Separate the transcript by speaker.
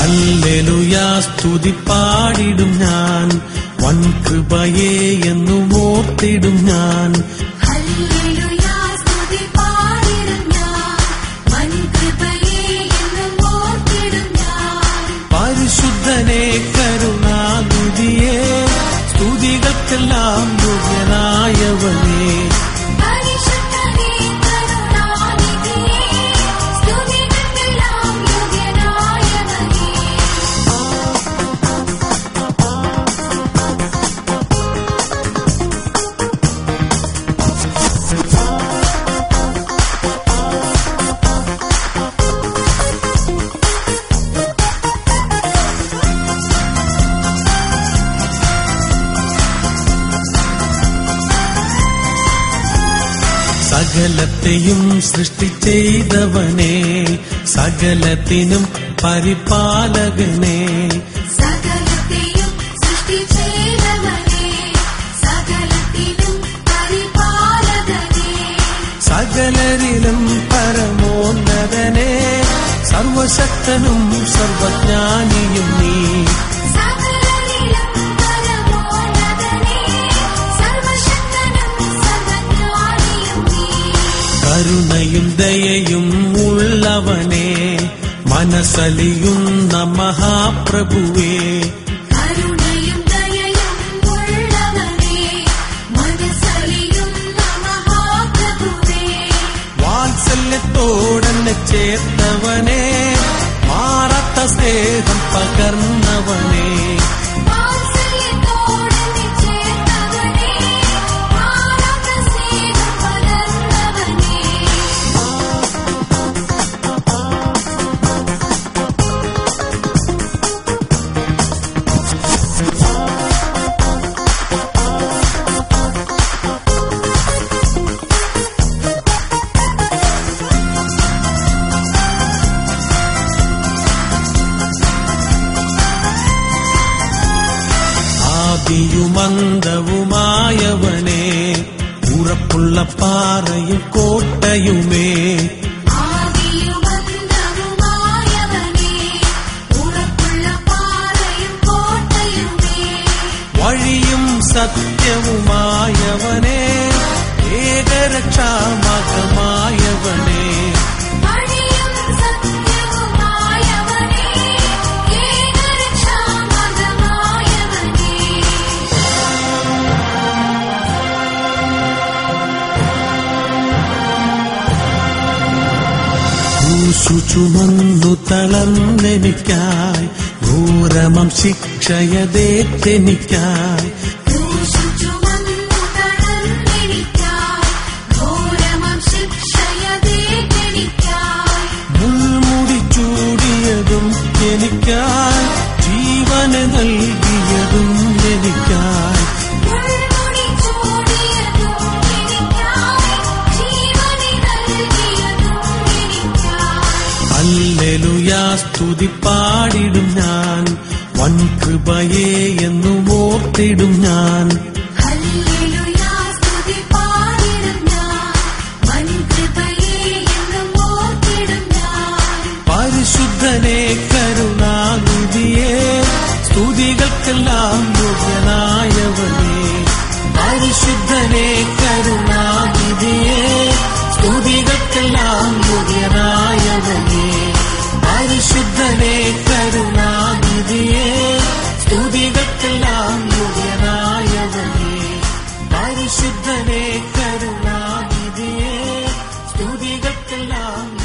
Speaker 1: Hallelujah സ്തുതി പാടിടും ഞാൻ, വൻ കൃപയെ എന്നും ഓർത്തിടും ഞാൻ.
Speaker 2: ഹല്ലേലൂയ സ്തുതി പാടിടും ഞാൻ, വൻ കൃപയെ എന്നും ഓർത്തിടും ഞാൻ.
Speaker 1: പരിശുദ്ധനെ കരുണാനിധിയെ, സ്തുതികൾക്കെല്ലാം യോഗ്യനായവനേ.
Speaker 2: പരിശുദ്ധനെ കരുണാനിധിയെ, സ്തുതികൾക്കെല്ലാം യോഗ്യനായവനേ.
Speaker 1: സകലത്തെയും സൃഷ്ടി ചെയ്തവനേ, സകലത്തിനും പരിപാലകനേ.
Speaker 2: സകലത്തെയും സൃഷ്ടി ചെയ്തവനേ, സകലത്തിനും പരിപാലകനേ.
Speaker 1: സകലരിലും പരമോന്നതനേ, സർവശക്തനും സർവജ്ഞാനിയും നീ.
Speaker 2: സകലരിലും പരമോന്നതനേ, സർവശക്തനും സർവജ്ഞാനിയും നീ.
Speaker 1: കരുണയും ദയയും ഉള്ളവനേ, മനസ്സലിയുന്ന മഹാപ്രഭുവേ.
Speaker 2: കരുണയും ദയയും ഉള്ളവനേ, മനസ്സലിയുന്ന മഹാപ്രഭുവേ.
Speaker 1: വാത്സല്യത്തോടെന്നെ ചേർത്തവനേ, മാറാത്ത സ്നേഹം പകർന്നവനേ.
Speaker 2: വാത്സല്യത്തോടെന്നെ ചേർത്തവനേ, മാറാത്ത സ്നേഹം പകർന്നവനേ.
Speaker 1: ആദിയുമന്തവുമായവനേ, ഉറപ്പുള്ള പാറയും കോട്ടയുമേ.
Speaker 2: ആദിയുമന്തവുമായവനേ, ഉറപ്പുള്ള പാറയും കോട്ടയുമേ.
Speaker 1: വഴിയും സത്യവുമായവനേ, ഏകരക്ഷാമകമായവനേ.
Speaker 2: വഴിയും സത്യവുമായവനേ, ഏകരക്ഷാമകമായവനേ.
Speaker 1: ക്രൂശു ചുമന്നു തളർന്നെനിക്കായി, ഘോരമം ശിക്ഷയതേറ്റെനിക്കായി.
Speaker 2: ക്രൂശു ചുമന്നു തളർന്നെനിക്കായി, ഘോരമാം ശിക്ഷയതേറ്റെനിക്കായി.
Speaker 1: മുൾമുടി ചൂടിയതും എനിക്കായി, ജീവന് നൽകിയതും എനിക്കായി.
Speaker 2: മുൾമുടി ചൂടിയതും എനിക്കായി, ജീവനെ നൽകിയതും എനിക്കായി.
Speaker 1: ഹല്ലേലൂയ സ്തുതി പാടിടും ഞാൻ, വൻ കൃപയെ എന്നും ഓർത്തിടും ഞാൻ.
Speaker 2: ഹല്ലേലൂയ സ്തുതി പാടിടും ഞാൻ, വൻ കൃപയെ എന്നും ഓർത്തിടും ഞാൻ.
Speaker 1: പരിശുദ്ധനെ കരുണാനിധിയെ, സ്തുതികൾക്കെല്ലാം യോഗ്യനായവനേ. പരിശുദ്ധനെ കരുണാനിധിയെ, സ്തുതികൾക്കെല്ലാം യോഗ്യനായവനേ. പരിശുദ്ധനെ കരുണാനിധിയെ, സ്തുതികൾക്കെല്ലാം യോഗ്യനായവനേ. പരിശുദ്ധനെ കരുണാനിധിയെ, സ്തുതികൾക്കെല്ലാം